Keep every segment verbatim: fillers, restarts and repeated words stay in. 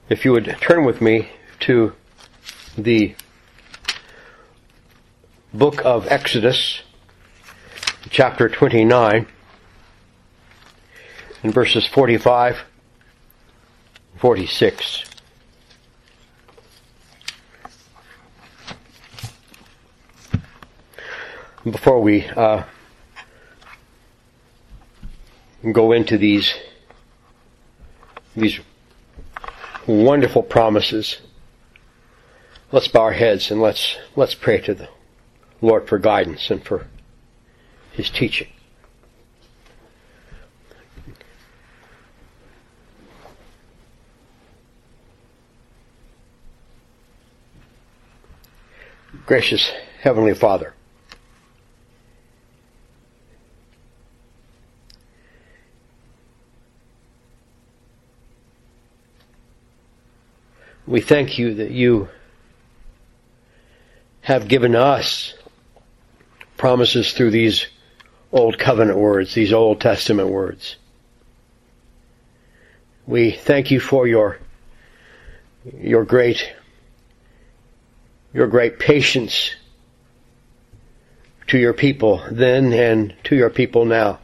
If you would turn with me to the book of Exodus, chapter twenty-nine, and verses forty-five and forty-six. Before we uh, go into these these wonderful promises, let's bow our heads and let's let's pray to the Lord for guidance and for His teaching. Gracious Heavenly Father, we thank you that you have given us promises through these Old Covenant words, these Old Testament words. We thank you for your your great your great patience to your people then and to your people now.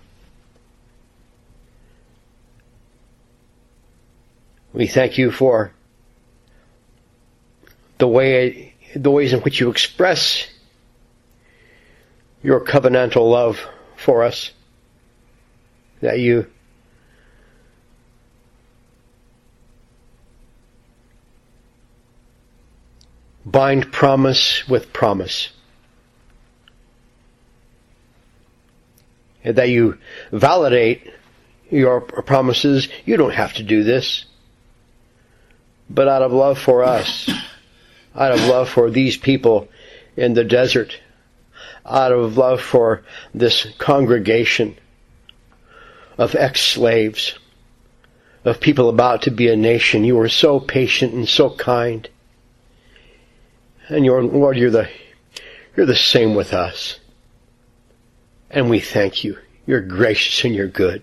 We thank you for the way, the ways in which you express your covenantal love for us, that you bind promise with promise, and that you validate your promises. You don't have to do this, but out of love for us, out of love for these people in the desert, out of love for this congregation of ex-slaves, of people about to be a nation, you are so patient and so kind. And your Lord, you're the you're the same with us. And we thank you. You're gracious and you're good.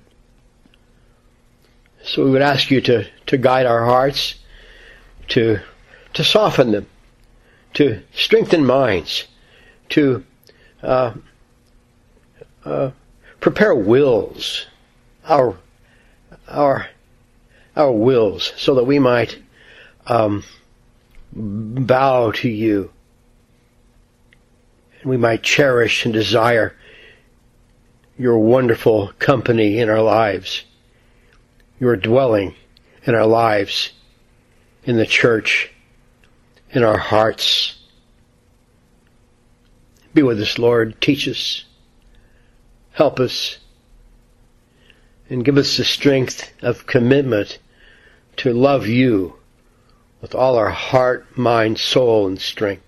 So we would ask you to, to guide our hearts, to to soften them, to strengthen minds, to uh, uh, prepare wills, our our our wills, so that we might um, bow to you, and we might cherish and desire your wonderful company in our lives, your dwelling in our lives, in the church, in our hearts. Be with us, Lord. Teach us. Help us. And give us the strength of commitment to love you with all our heart, mind, soul, and strength.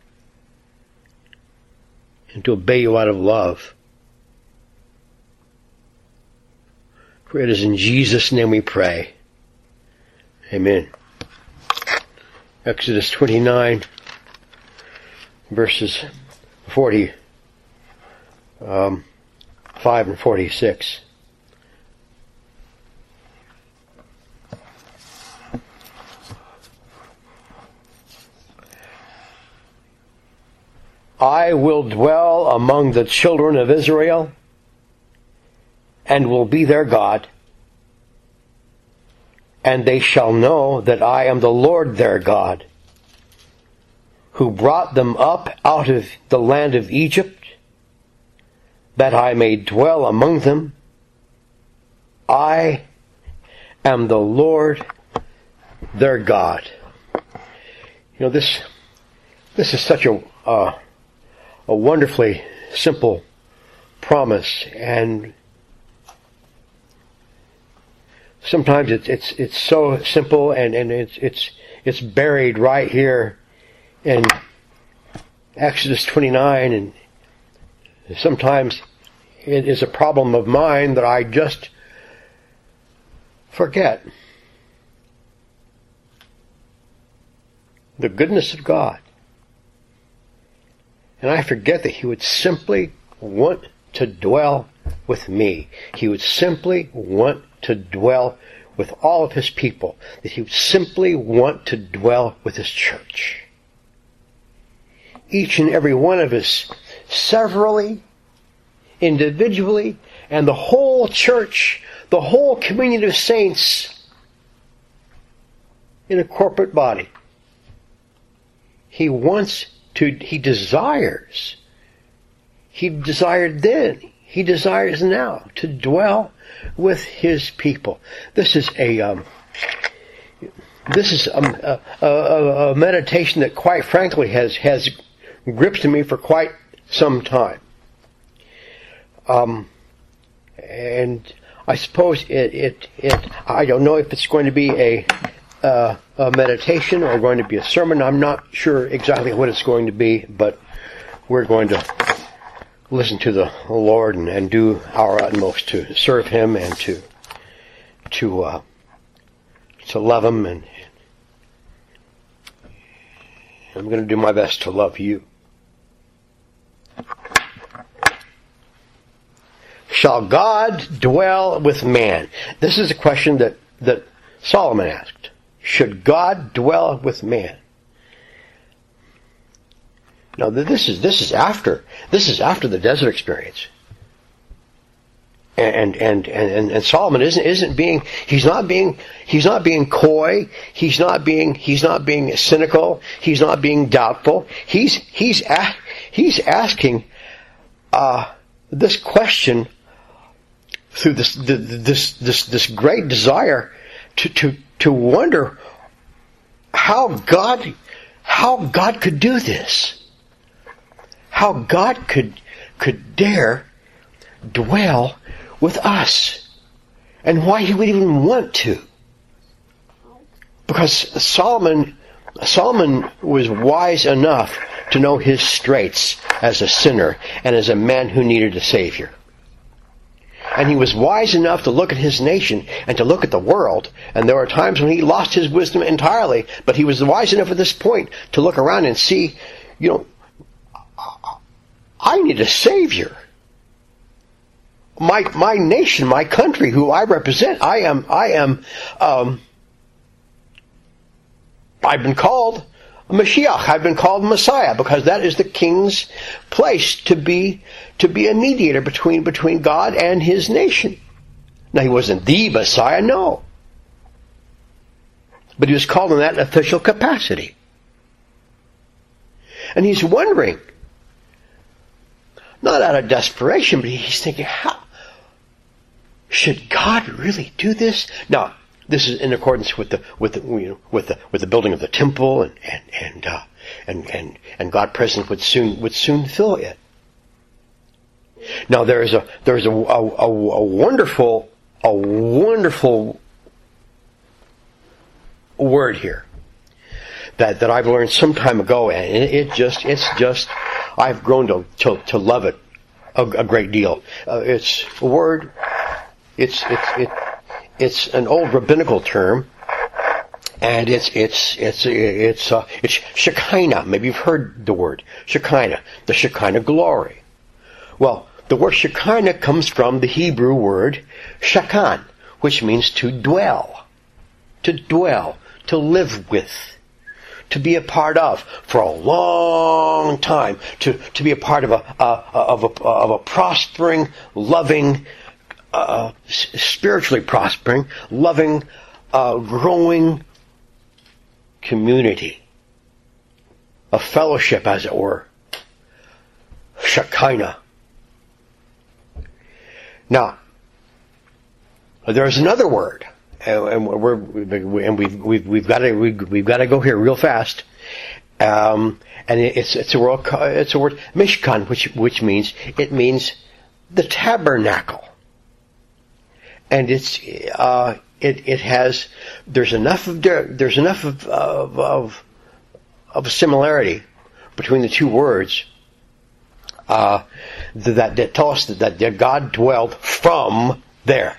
And to obey you out of love. For it is in Jesus' name we pray. Amen. Exodus twenty-nine, verses forty, um, five and forty-six. I will dwell among the children of Israel and will be their God, and they shall know that I am the Lord their God, who brought them up out of the land of Egypt, that I may dwell among them. I am the Lord their God. You know, this this is such a uh, a wonderfully simple promise, and sometimes it's it's it's so simple, and, and it's it's it's buried right here in Exodus twenty-nine, and sometimes it is a problem of mine that I just forget the goodness of God. And I forget that He would simply want to dwell with me. He would simply want to dwell with all of his people, that he would simply want to dwell with his church. Each and every one of us, severally, individually, and the whole church, the whole community of saints in a corporate body. He wants to, he desires, he desired then, he desires now to dwell with his people. This is a, um, this is a, a, a, a meditation that quite frankly has, has gripped me for quite some time. Um, and I suppose it, it, it, I don't know if it's going to be a, uh, a meditation or going to be a sermon. I'm not sure exactly what it's going to be, but we're going to listen to the Lord and, and do our utmost to serve Him and to, to, uh, to love Him, and I'm going to do my best to love you. Shall God dwell with man? This is a question that, that Solomon asked. Should God dwell with man? Now this is this is after this is after the desert experience. And and and and Solomon isn't isn't being he's not being he's not being coy, he's not being he's not being cynical, he's not being doubtful. He's he's a, he's asking uh, this question through this this this this great desire to to to wonder how God how God could do this. How God could could dare dwell with us, and why He would even want to. Because Solomon Solomon was wise enough to know his straits as a sinner and as a man who needed a Savior. And he was wise enough to look at his nation and to look at the world. And there were times when he lost his wisdom entirely, but he was wise enough at this point to look around and see, you know, I need a Savior. My my nation, my country, who I represent, I am I am um, I've been called a Mashiach. I've been called Messiah, because that is the King's place, to be to be a mediator between between God and His nation. Now, he wasn't the Messiah, no, but he was called in that official capacity, and he's wondering. Not out of desperation, but he's thinking, how should God really do this? Now, this is in accordance with the with the you know, with the with the building of the temple, and and and uh, and, and and God present would soon would soon fill it. Now, there is a there is a, a, a, a wonderful a wonderful word here that that I've learned some time ago, and it, it just it's just. I've grown to, to, to love it a, a great deal. Uh, it's a word, it's, it's, it, it's an old rabbinical term, and it's, it's, it's, it's, uh, it's Shekinah. Maybe you've heard the word Shekinah, the Shekinah glory. Well, the word Shekinah comes from the Hebrew word Shekan, which means to dwell, to dwell, to live with. To be a part of for a long time, to, to be a part of a, uh, of a of a prospering, loving, uh, spiritually prospering, loving, uh, growing community, a fellowship, as it were. Shekinah. Now, there's another word. And we're and we've we've we've got to we've got to go here real fast, um, and it's it's a word it's a word Mishkan, which which means it means the tabernacle, and it's uh, it it has there's enough of there's enough of of of, of similarity between the two words uh, that that tell us that, that God dwelled from there.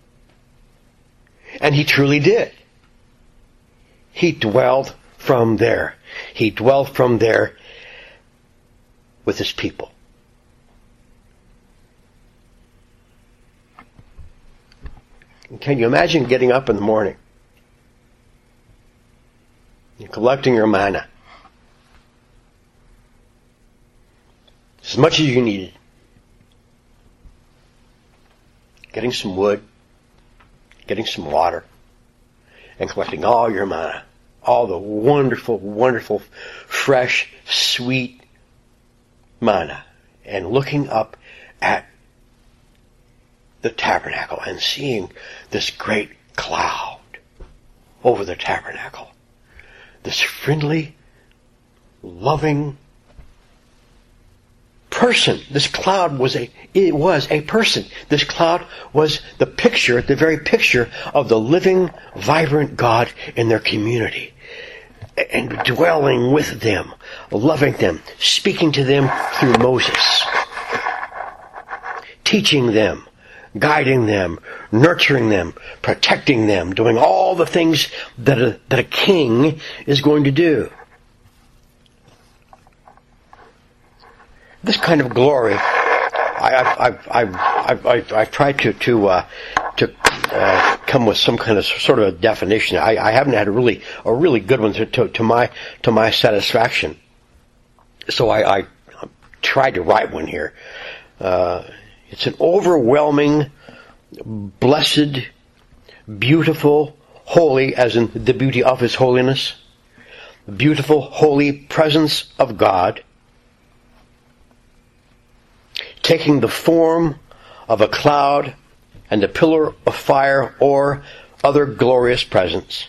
And He truly did. He dwelled from there. He dwelled from there with His people. Can you imagine getting up in the morning and collecting your manna, as much as you needed, getting some wood, getting some water, and collecting all your manna, all the wonderful, wonderful, fresh, sweet manna, and looking up at the tabernacle and seeing this great cloud over the tabernacle. This friendly, loving person. This cloud was a, it was a person. This cloud was the picture, the very picture of the living, vibrant God in their community. And dwelling with them, loving them, speaking to them through Moses, teaching them, guiding them, nurturing them, protecting them, doing all the things that a, that a king is going to do. This kind of glory, I, I've, I've, I've, I've, I've tried to to uh, to uh, come with some kind of sort of a definition. I, I haven't had a really a really good one to, to, to my to my satisfaction. So I, I tried to write one here. Uh, It's an overwhelming, blessed, beautiful, holy, as in the beauty of His holiness, beautiful, holy presence of God, taking the form of a cloud and a pillar of fire or other glorious presence.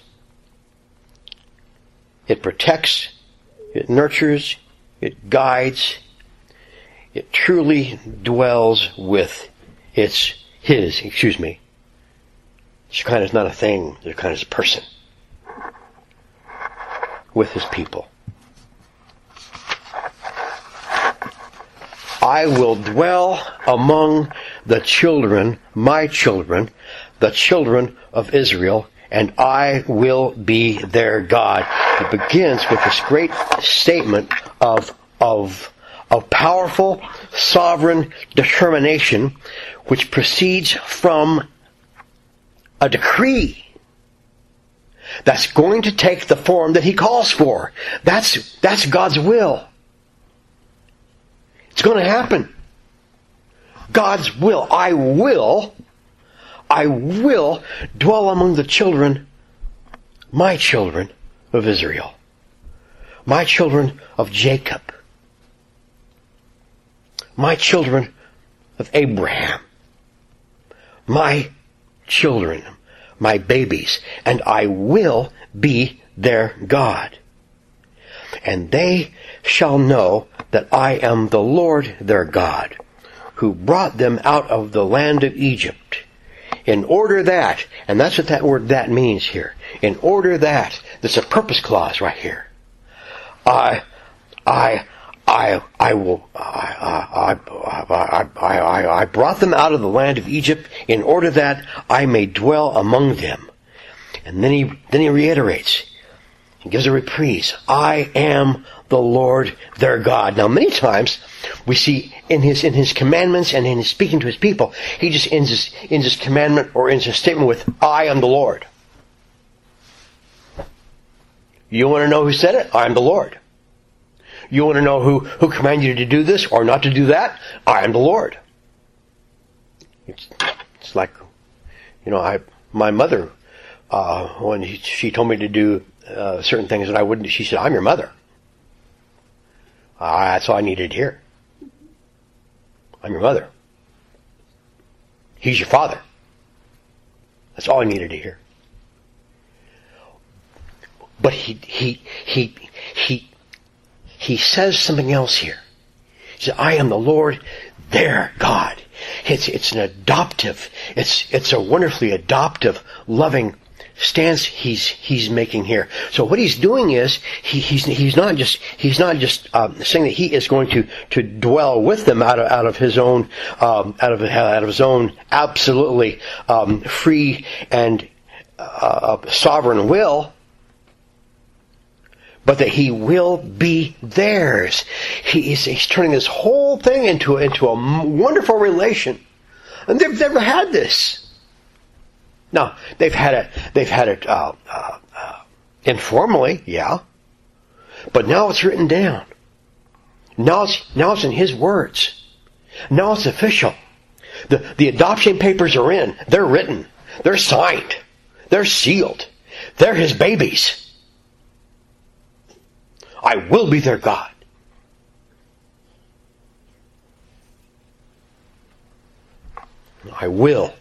It protects, it nurtures, it guides, it truly dwells with its, his, excuse me. Shekinah is not a thing, Shekinah is a person. With His people. I will dwell among the children, my children, the children of Israel, and I will be their God. It begins with this great statement of, of, of powerful, sovereign determination, which proceeds from a decree that's going to take the form that He calls for. That's, that's God's will. It's going to happen. God's will. I will, I will dwell among the children, my children of Israel, my children of Jacob, my children of Abraham, my children, my babies, and I will be their God. And they shall know that I am the Lord their God, who brought them out of the land of Egypt, in order that, and that's what that word that means here, in order that, there's a purpose clause right here. I, I, I, I will, I, I, I, I, I, I brought them out of the land of Egypt in order that I may dwell among them. And then he, then he reiterates, he gives a reprise. I am the Lord their God. Now, many times we see in his in his commandments and in his speaking to his people, he just ends his, ends his commandment or ends his statement with, I am the Lord. You want to know who said it? I am the Lord. You want to know who, who commanded you to do this or not to do that? I am the Lord. It's, it's like, you know, I my mother, uh, when he, she told me to do uh, certain things that I wouldn't, she said, I'm your mother. Uh, that's all I needed to hear. I'm your mother. He's your father. That's all I needed to hear. But he, he, he, he, he says something else here. He said, I am the Lord, their God. It's, it's an adoptive, it's, it's a wonderfully adoptive, loving stance he's, he's making here. So what he's doing is, he, he's, he's not just, he's not just, um, saying that he is going to, to dwell with them out of, out of his own, um, out of, out of his own absolutely, um, free and, uh, sovereign will, but that he will be theirs. He is, he's turning this whole thing into, into a wonderful relation. And they've never had this. Now, they've had it, they've had it, uh, uh, uh, informally, yeah. But now it's written down. Now it's, now it's in His words. Now it's official. The, the adoption papers are in. They're written. They're signed. They're sealed. They're His babies. I will be their God. I will.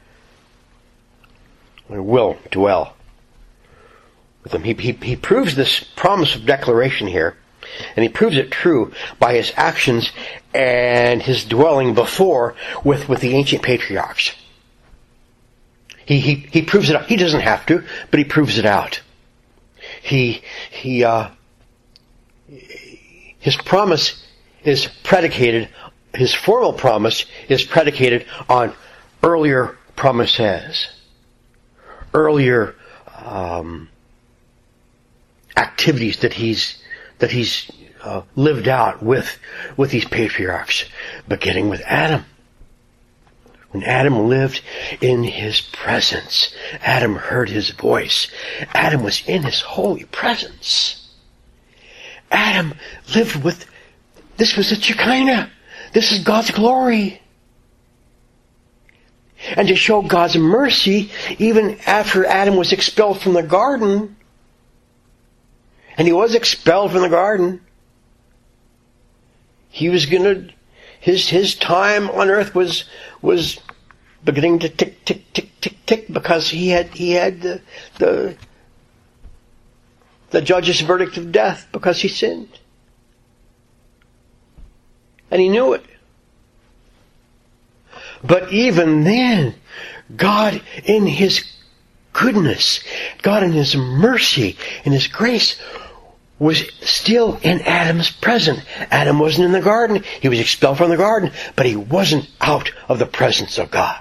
I will dwell with them. He, he, he proves this promise of declaration here, and he proves it true by his actions and his dwelling before with, with the ancient patriarchs. He, he, he proves it out. He doesn't have to, but he proves it out. He, he, uh, his promise is predicated, his formal promise is predicated on earlier promises, earlier, um, activities that he's, that he's, uh, lived out with, with these patriarchs, beginning with Adam. When Adam lived in his presence, Adam heard his voice. Adam was in his holy presence. Adam lived with, this was the Shekinah. This is God's glory. And to show God's mercy, even after Adam was expelled from the garden, and he was expelled from the garden, he was gonna, his, his time on earth was, was beginning to tick, tick, tick, tick, tick, because he had, he had the, the, the judge's verdict of death because he sinned. And he knew it. But even then, God in His goodness, God in His mercy, in His grace, was still in Adam's presence. Adam wasn't in the garden. He was expelled from the garden, but he wasn't out of the presence of God.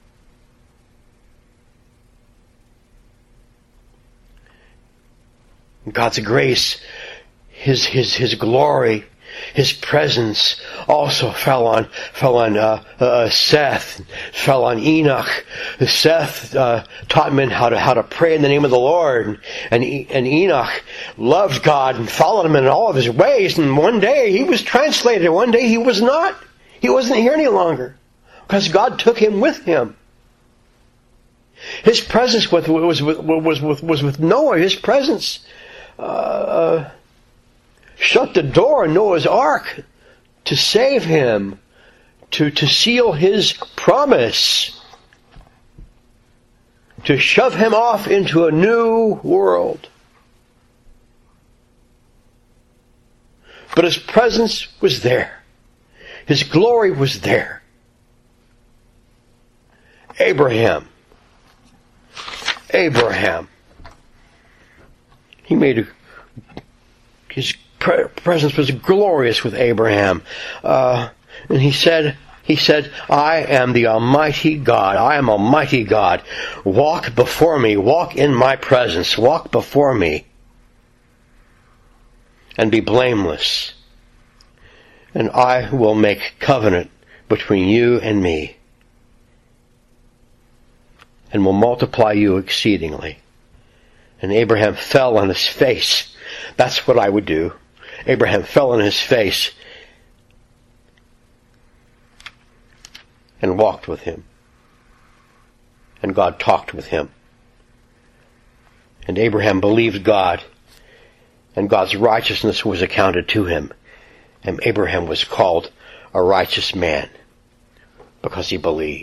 God's grace, His, His, His glory, His presence also fell on, fell on, uh, uh, Seth, fell on Enoch. Seth, uh, taught men how to, how to pray in the name of the Lord. And, and Enoch loved God and followed Him in all of his ways. And one day he was translated. One day he was not. He wasn't here any longer. Because God took him with Him. His presence with, was, with, was, with, was with Noah. His presence, uh, shut the door on Noah's ark to save him, to, to seal his promise, to shove him off into a new world. But His presence was there. His glory was there. Abraham. Abraham. He made a, his presence was glorious with Abraham. Uh, and he said, he said, I am the Almighty God. I am Almighty God. Walk before me. Walk in my presence. Walk before me. And be blameless. And I will make covenant between you and me. And will multiply you exceedingly. And Abraham fell on his face. That's what I would do. Abraham fell on his face and walked with Him. And God talked with him. And Abraham believed God, and God's righteousness was accounted to him. And Abraham was called a righteous man because he believed.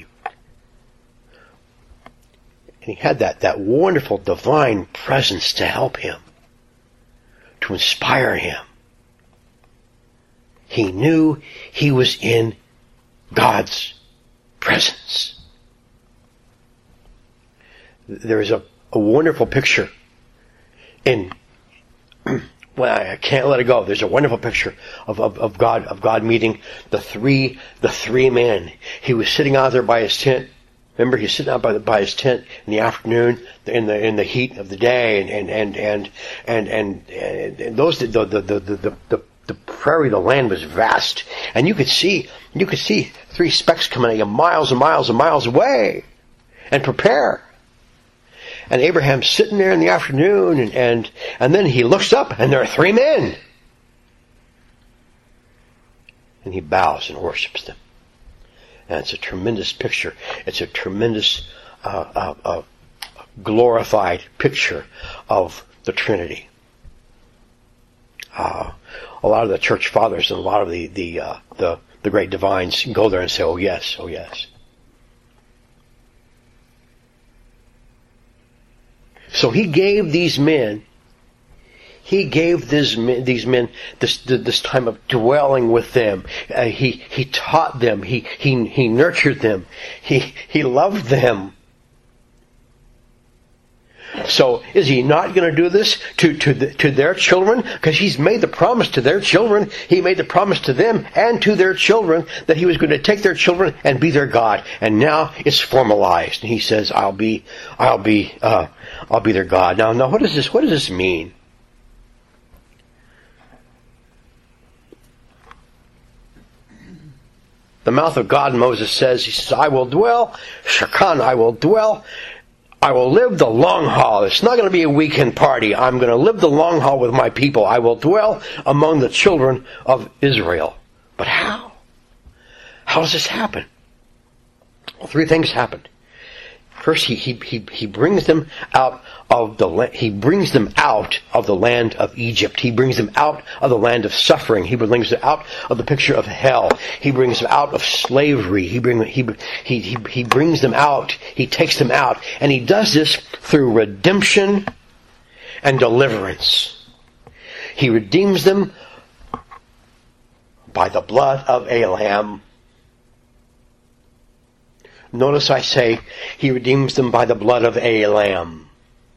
And he had that, that wonderful divine presence to help him, to inspire him. He knew he was in God's presence. There is a, a wonderful picture in, well, I can't let it go. There's a wonderful picture of, of, of God, of God meeting the three, the three men. He was sitting out there by his tent. Remember, he's sitting out by, the, by his tent in the afternoon, in the in the heat of the day, and and and and and and, and, and those the the, the the the the the prairie, the land was vast, and you could see you could see three specks coming at you miles and miles and miles away, and prepare. And Abraham's sitting there in the afternoon, and, and, and then he looks up, and there are three men. And he bows and worships them. And it's a tremendous picture. It's a tremendous, uh, uh, uh, glorified picture of the Trinity. Uh, a lot of the church fathers and a lot of the, the, uh, the, the great divines go there and say, oh yes, oh yes. So he gave these men, he gave these men, these men this, this time of dwelling with them. Uh, he, he taught them. He, he, he nurtured them. He, he loved them. So is he not going to do this to, to, the, to their children? Because he's made the promise to their children. He made the promise to them and to their children that he was going to take their children and be their God. And now it's formalized. And he says, I'll be, I'll be, uh, I'll be their God. Now, now what does this, what does this mean? The mouth of God, Moses says, he says, I will dwell, Shekan, I will dwell, I will live the long haul. It's not going to be a weekend party. I'm going to live the long haul with my people. I will dwell among the children of Israel. But how? How does this happen? Well, three things happened. First, he, he, he, he brings them out of the land, he brings them out of the land of Egypt. He brings them out of the land of suffering. He brings them out of the picture of hell. He brings them out of slavery. He bring, he, he, he, he brings them out. He takes them out. And he does this through redemption and deliverance. He redeems them by the blood of a lamb. Notice I say, he redeems them by the blood of a lamb.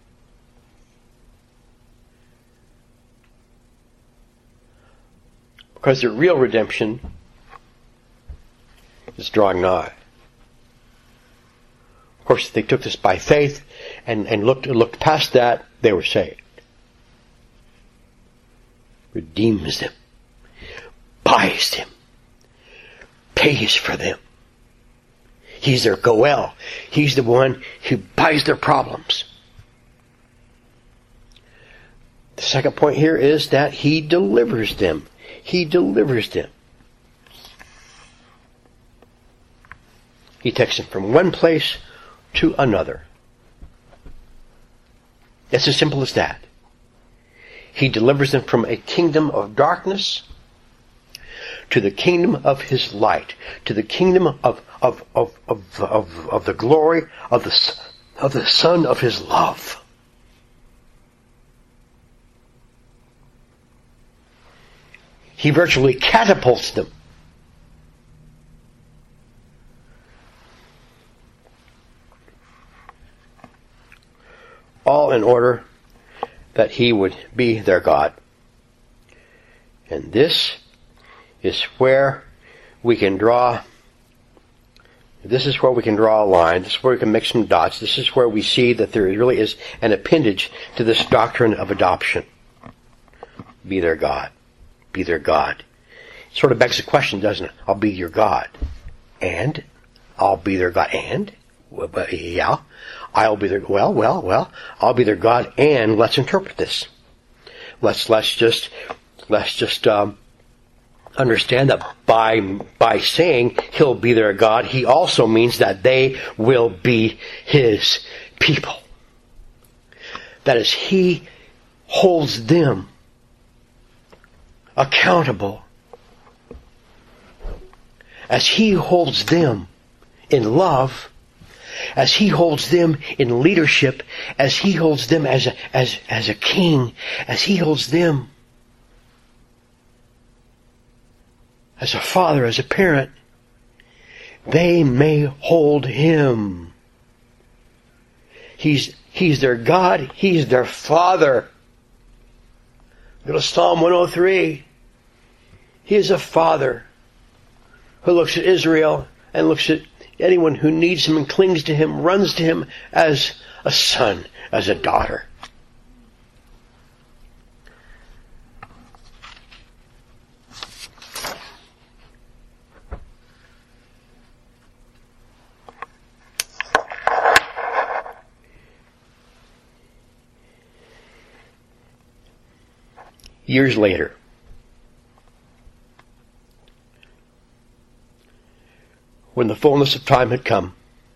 Because the real redemption is drawing nigh. Of course, if they took this by faith and, and looked, looked past that, they were saved. Redeems them. Buys them. Pays for them. He's their goel. He's the one who buys their problems. The second point here is that he delivers them. He delivers them. He takes them from one place to another. It's as simple as that. He delivers them from a kingdom of darkness to the kingdom of his light, to the kingdom of of of of of, of the glory of the of the Son of his love. He virtually catapults them. All in order that he would be their God. And this is where we can draw, this is where we can draw a line, this is where we can make some dots, this is where we see that there really is an appendage to this doctrine of adoption. Be their God. Be their God. It sort of begs the question, doesn't it? I'll be your God. And? I'll be their God. And? Well, but, yeah. I'll be their, well, well, well, I'll be their God, and let's interpret this. Let's, let's just, let's just, um, understand that by, by saying he'll be their God, he also means that they will be his people. That is, he holds them accountable as he holds them in love, as he holds them in leadership, as he holds them as a, as, as a king, as he holds them as a father, as a parent, they may hold him. He's, he's their God, he's their Father. Go to Psalm one oh three. He is a father who looks at Israel and looks at anyone who needs him and clings to him, runs to him as a son, as a daughter. years later, when the fullness of time had come,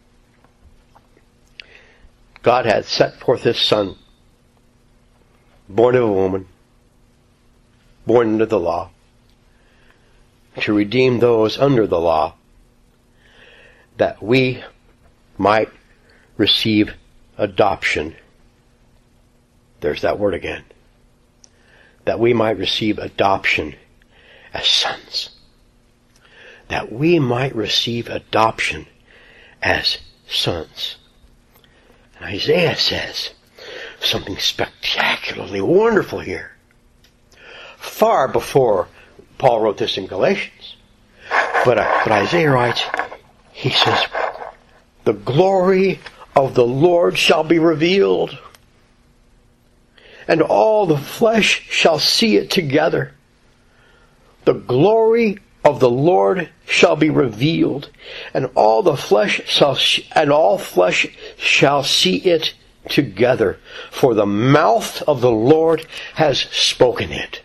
God had set forth His Son, born of a woman, born under the law, to redeem those under the law, that we might receive adoption. There's that word again. That we might receive adoption as sons. That we might receive adoption as sons. And Isaiah says something spectacularly wonderful here. Far before Paul wrote this in Galatians. But, uh, but Isaiah writes, he says, the glory of the Lord shall be revealed, and all the flesh shall see it together. The glory of the Lord shall be revealed, and all the flesh shall and all flesh shall see it together, for the mouth of the Lord has spoken it.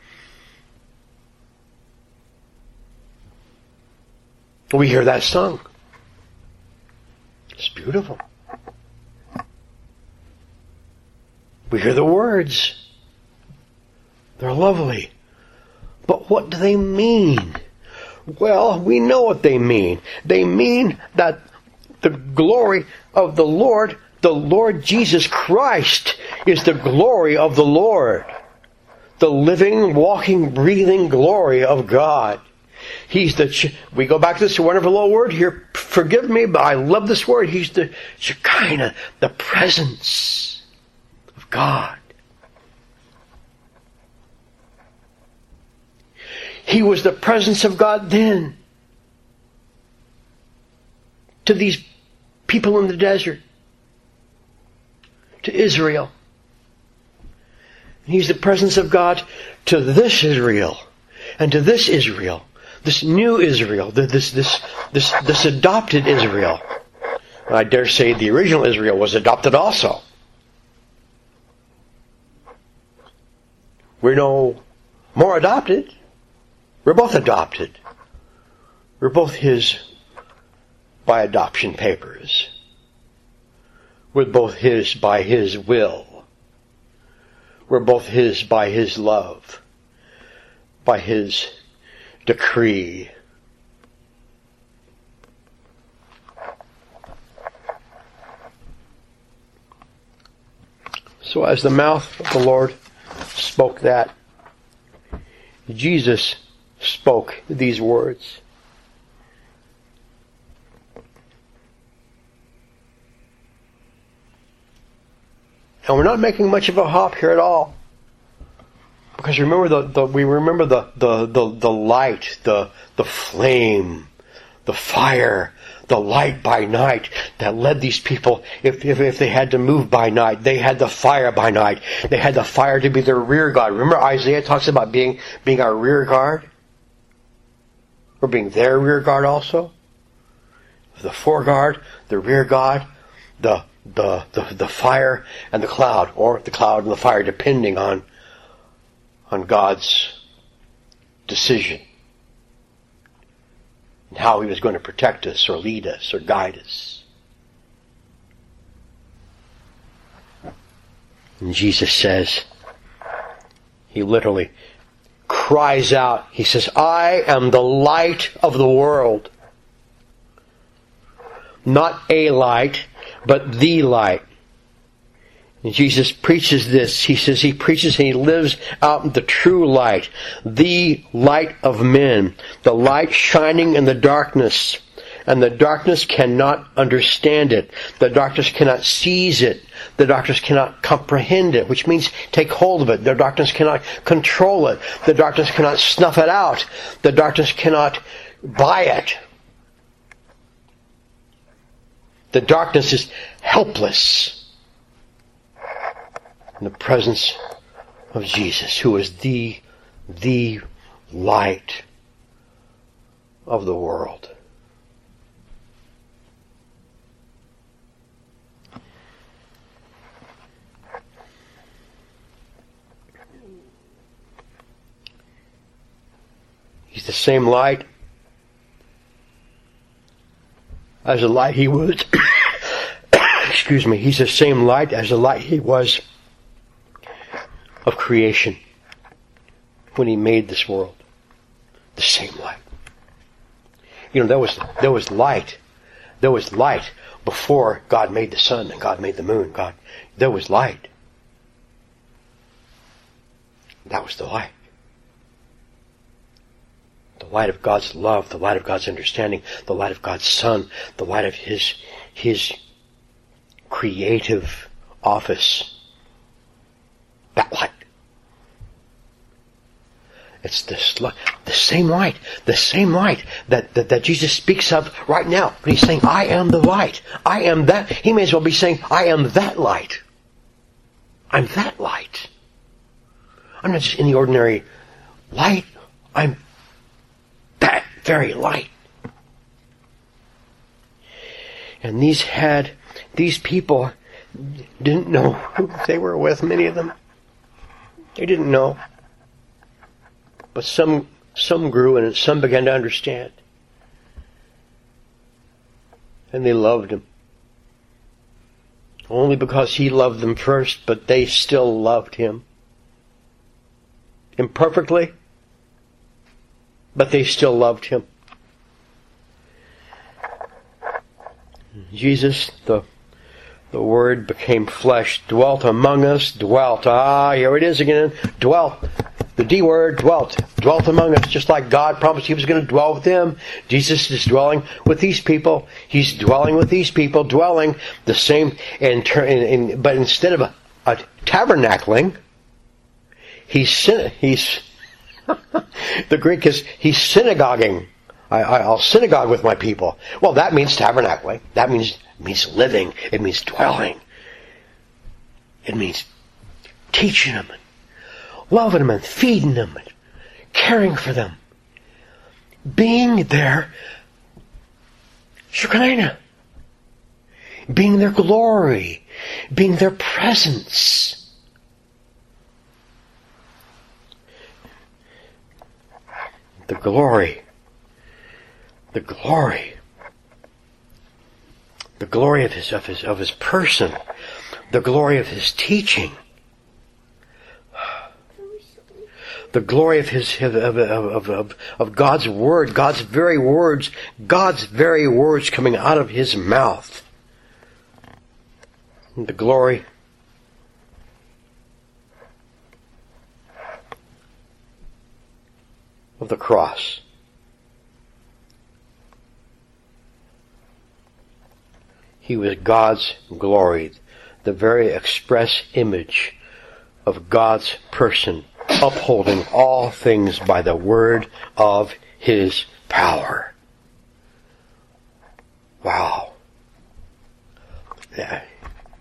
We hear that sung. It's beautiful. We hear the words. They're lovely. But what do they mean? Well, we know what they mean. They mean that the glory of the Lord, the Lord Jesus Christ, is the glory of the Lord. The living, walking, breathing glory of God. He's the, we go back to this wonderful little word here. Forgive me, but I love this word. He's the Shekinah, the presence of God. He was the presence of God then to these people in the desert, to Israel. He's the presence of God to this Israel and to this Israel. This new Israel, this this this this adopted Israel. I dare say the original Israel was adopted also. We're no more adopted. We're both adopted. We're both His by adoption papers. We're both His by His will. We're both His by His love, by His decree. So as the mouth of the Lord spoke that, Jesus spoke these words. And we're not making much of a hop here at all. Because remember the, the we remember the, the, the, the light, the the flame, the fire, the light by night that led these people. If, if if they had to move by night, they had the fire by night. They had the fire to be their rear guard. Remember Isaiah talks about being being our rear guard? Or being their rear guard also? The foreguard, the rear guard, the the the, the fire and the cloud, or the cloud and the fire, depending on on God's decision and how He was going to protect us or lead us or guide us. And Jesus says, He literally cries out, He says, I am the light of the world. Not a light, but the light. And Jesus preaches this. He says He preaches and He lives out the true light. The light of men. The light shining in the darkness. And the darkness cannot understand it. The darkness cannot seize it. The darkness cannot comprehend it, which means take hold of it. The darkness cannot control it. The darkness cannot snuff it out. The darkness cannot buy it. The darkness is helpless in the presence of Jesus, who is the, the light of the world. He's the same light as the light he was. Excuse me. He's the same light as the light he was of creation when he made this world. The same light. You know, there was there was light. There was light before God made the sun and God made the moon. God, there was light. That was the light. The light of God's love, the light of God's understanding, the light of God's Son, the light of His, His creative office. That light. It's this, the same light, the same light that, that, that Jesus speaks of right now. When He's saying, I am the light. I am that. He may as well be saying, I am that light. I'm that light. I'm not just any ordinary light. I'm that very light. And these had, these people didn't know who they were with, many of them. They didn't know. But some, some grew and some began to understand. And they loved Him. Only because He loved them first, but they still loved Him. Imperfectly, but they still loved Him. Jesus, the, the Word became flesh, dwelt among us, dwelt. Ah, here it is again. Dwelt. The D word, dwelt. Dwelt among us, just like God promised He was going to dwell with them. Jesus is dwelling with these people. He's dwelling with these people, dwelling the same. And, and, but instead of a, a tabernacling, he's he's the Greek is he's synagoguing. I, I, I'll synagogue with my people. Well, that means tabernacling. That means means living. It means dwelling. It means teaching them, and loving them, and feeding them, and caring for them, being their Shekinah, being their glory, being their presence. The glory, the glory, the glory of his of his of his person, the glory of His teaching, the glory of His of of of, of, of God's word, God's very words, God's very words coming out of His mouth, the glory of the cross. He was God's glory, the very express image of God's person, upholding all things by the word of His power. Wow. Yeah.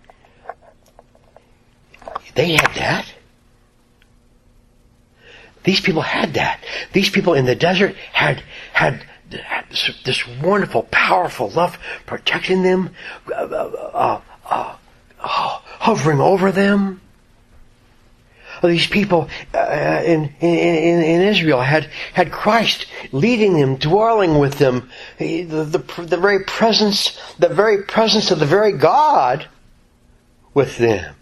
They had that. These people had that. These people in the desert had had, had this, this wonderful, powerful love protecting them, uh, uh, uh, uh, hovering over them. These people uh, in, in in Israel had had Christ leading them, dwelling with them, the, the the very presence, the very presence of the very God with them.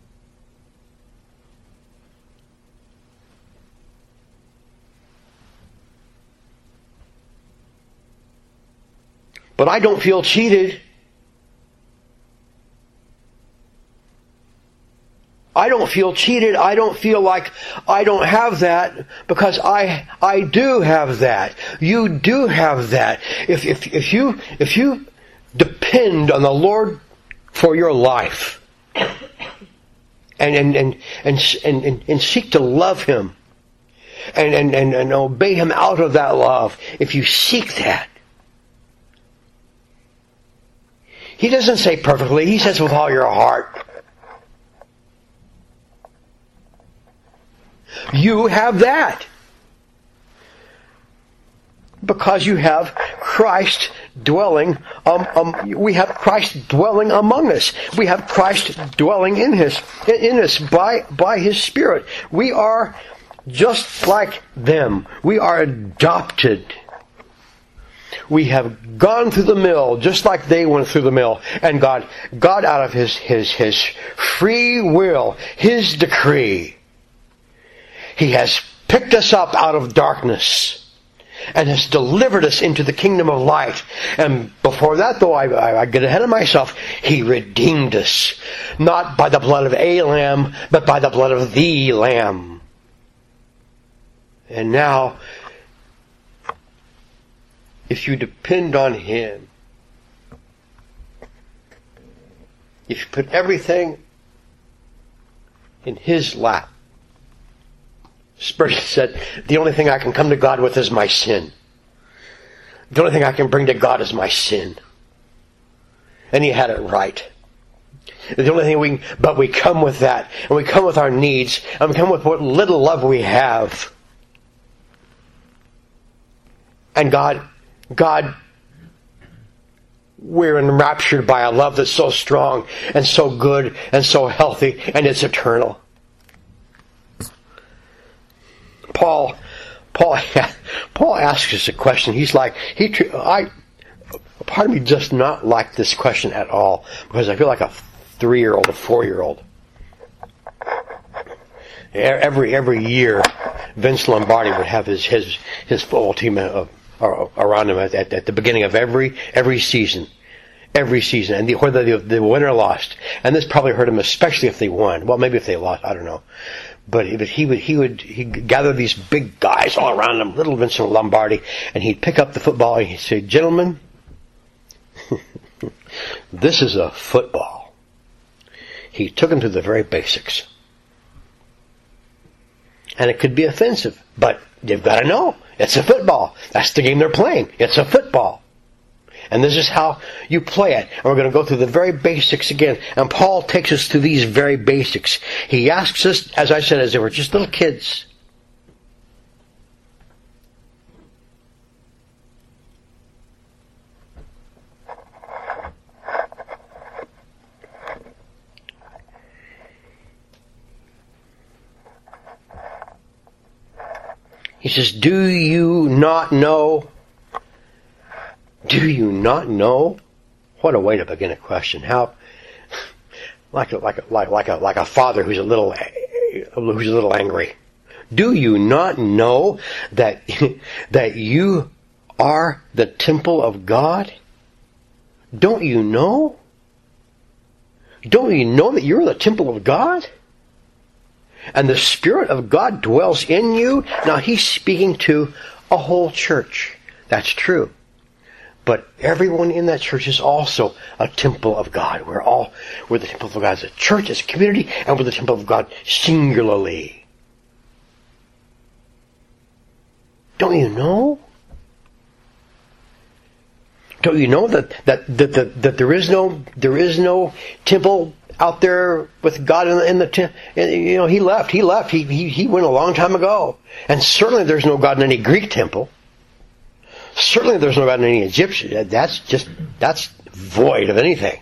But I don't feel cheated. I don't feel cheated. I don't feel like I don't have that, because I I do have that. You do have that. If if if you if you depend on the Lord for your life and and and and and, and, and seek to love Him and, and, and, and obey Him out of that love, if you seek that, He doesn't say perfectly. He says with all your heart. You have that. Because you have Christ dwelling, um, um, we have Christ dwelling among us. We have Christ dwelling in us, in us by, by His Spirit. We are, just like them. We are adopted. We have gone through the mill just like they went through the mill. And God, God out of His, His, His free will, His decree, He has picked us up out of darkness and has delivered us into the kingdom of light. And before that, though, I, I, I get ahead of myself, He redeemed us. Not by the blood of a lamb, but by the blood of the Lamb. And now, if you depend on Him, if you put everything in His lap, Spurgeon said, the only thing I can come to God with is my sin. The only thing I can bring to God is my sin. And he had it right. The only thing we, but we come with that, and we come with our needs, and we come with what little love we have. And God, God, we're enraptured by a love that's so strong, and so good, and so healthy, and it's eternal. Paul, Paul, Paul asks us a question. He's like, he, I, part of me does not like this question at all, because I feel like a three-year-old, a four-year-old. Every every year, Vince Lombardi would have his his his football team uh, around him at, at, at the beginning of every every season, every season, and the, whether they, they won or lost. And this probably hurt him, especially if they won. Well, maybe if they lost, I don't know. But he, but he would he would he gather these big guys all around him, little Vincent Lombardi, and he'd pick up the football and he'd say, "Gentlemen, this is a football." He took them to the very basics. And it could be offensive, but you've got to know, it's a football. That's the game they're playing. It's a football. And this is how you play it. And we're going to go through the very basics again. And Paul takes us through these very basics. He asks us, as I said, as they were just little kids. He says, do you not know? Do you not know? What a way to begin a question. How, like a, like a, like, like a, like a father who's a little, who's a little angry. Do you not know that, that you are the temple of God? Don't you know? Don't you know that you're the temple of God? And the Spirit of God dwells in you? Now he's speaking to a whole church. That's true. But everyone in that church is also a temple of God. We're all, we're the temple of God as a church, as a community, and we're the temple of God singularly. Don't you know? Don't you know that, that, that, that, that there is no, there is no temple out there with God in the, in the temple? You know, he left, he left, he, he, he went a long time ago. And certainly there's no God in any Greek temple. Certainly there's no God in any Egyptian. That's just, that's void of anything.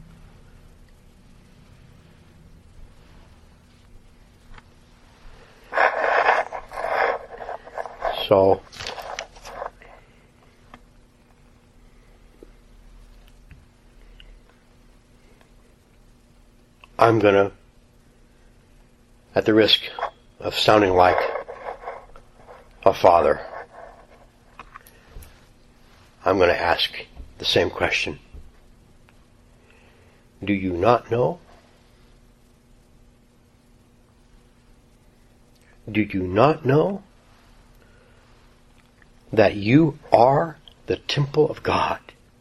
So, I'm gonna, at the risk of sounding like a father, I'm going to ask the same question. Do you not know? Do you not know that you are the temple of God?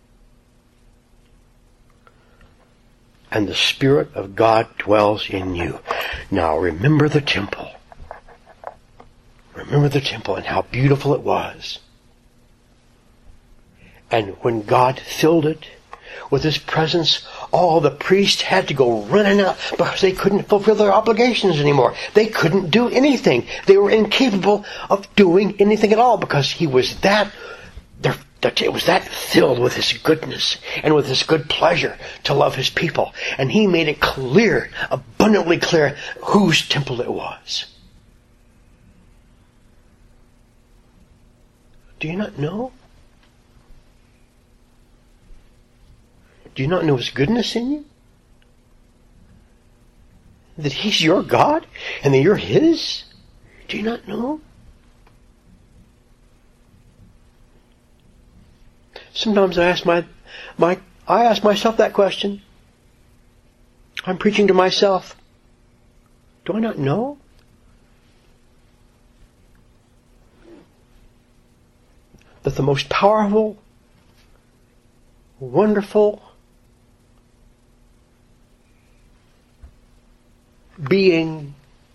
And the Spirit of God dwells in you. Now remember the temple. Remember the temple and how beautiful it was. And when God filled it with His presence, all the priests had to go running out because they couldn't fulfill their obligations anymore. They couldn't do anything. They were incapable of doing anything at all because He was that, it was that filled with His goodness and with His good pleasure to love His people. And He made it clear, abundantly clear, whose temple it was. Do you not know? Do you not know His goodness in you? That He's your God and that you're His? Do you not know? Sometimes I ask my, my, I ask myself that question. I'm preaching to myself. Do I not know? That the most powerful, wonderful being,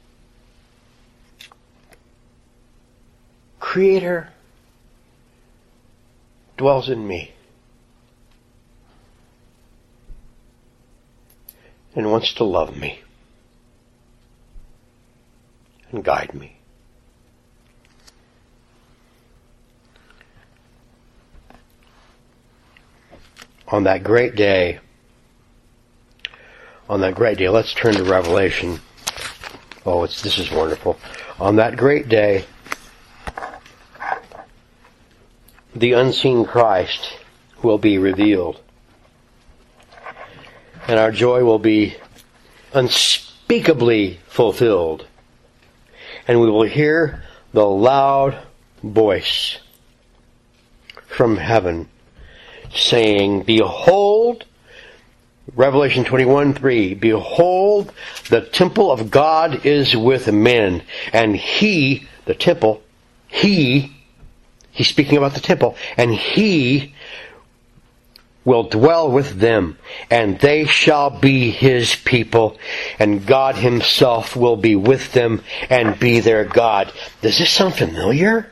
Creator, dwells in me and wants to love me and guide me. On that great day, on that great day, let's turn to Revelation. Oh, it's, this is wonderful. On that great day, the unseen Christ will be revealed. And our joy will be unspeakably fulfilled. And we will hear the loud voice from heaven saying, Behold, Revelation twenty-one three, Behold, the temple of God is with men, and He, the temple, He, He's speaking about the temple, and He will dwell with them, and they shall be His people, and God Himself will be with them and be their God. Does this sound familiar?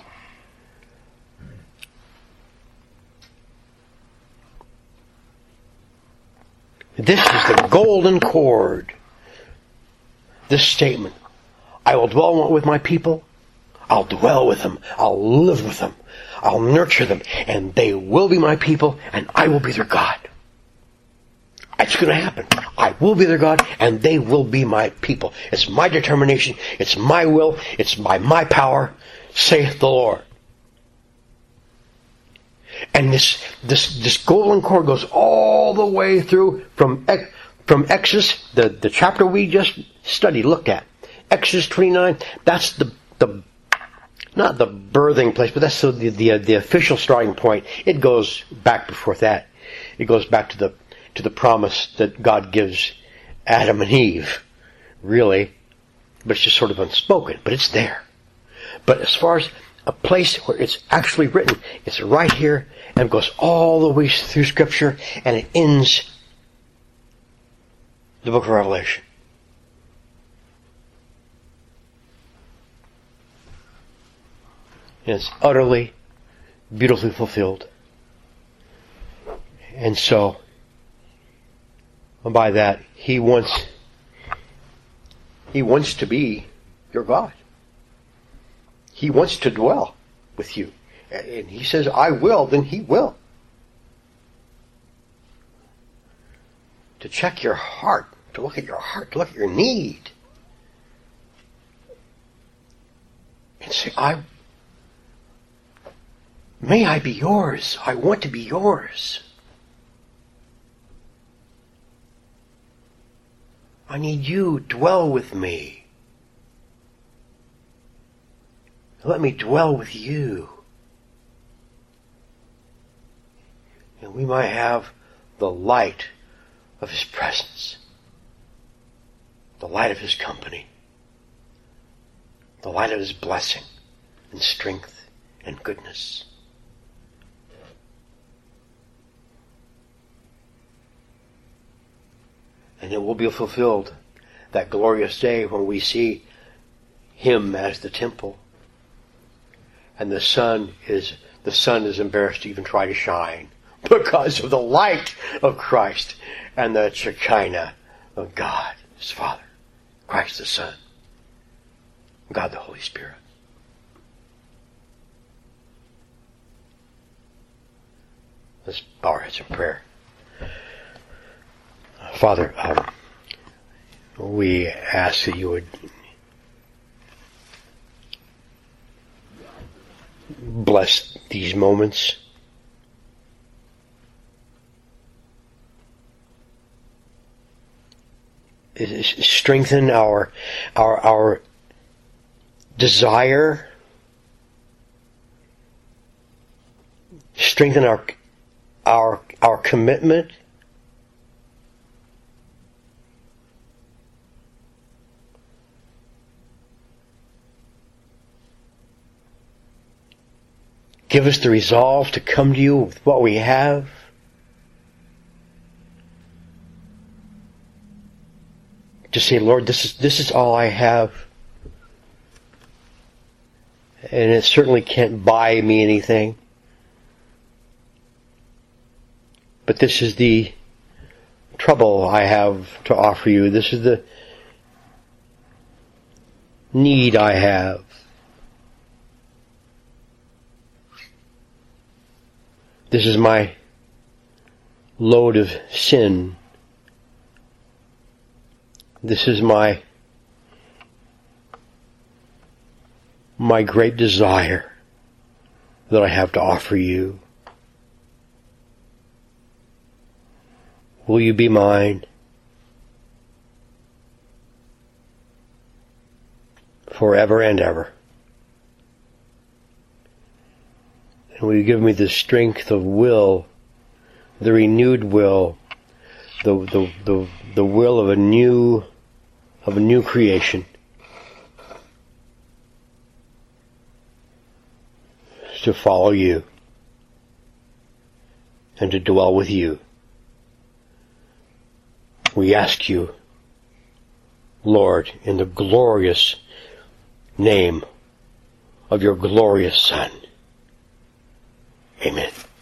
This is the golden cord. This statement. I will dwell with my people. I'll dwell with them. I'll live with them. I'll nurture them. And they will be my people, and I will be their God. It's going to happen. I will be their God, and they will be my people. It's my determination. It's my will. It's by my power, saith the Lord. And this, this, this golden cord goes all the way through from, from Exodus, the, the chapter we just studied, looked at. Exodus twenty-nine, that's the, the, not the birthing place, but that's the, the, the official starting point. It goes back before that. It goes back to the, to the promise that God gives Adam and Eve, really. But it's just sort of unspoken, but it's there. But as far as a place where it's actually written, it's right here, and it goes all the way through Scripture, and it ends the book of Revelation. And it's utterly, beautifully fulfilled. And so, by that, He wants, He wants to be your God. He wants to dwell with you. And He says, I will, then He will. To check your heart, to look at your heart, to look at your need. And say, I, may I be yours. I want to be yours. I need you. Dwell with me. Let me dwell with you. And we might have the light of His presence. The light of His company. The light of His blessing and strength and goodness. And it will be fulfilled, that glorious day when we see Him as the temple. And the sun is, the sun is embarrassed to even try to shine because of the light of Christ and the Shekinah of God, His Father, Christ the Son, God the Holy Spirit. Let's bow our heads in prayer. Father, um, we ask that you would bless these moments. Strengthen our our our desire. Strengthen our our our commitment. Give us the resolve to come to you with what we have. To say, Lord, this is this is all I have. And it certainly can't buy me anything. But this is the trouble I have to offer you. This is the need I have. This is my load of sin. This is my my great desire that I have to offer you. Will you be mine forever and ever? And will you give me the strength of will, the renewed will, the the the, the will of a new of a new creation, to follow you and to dwell with you. We ask you, Lord, in the glorious name of your glorious Son. Amen.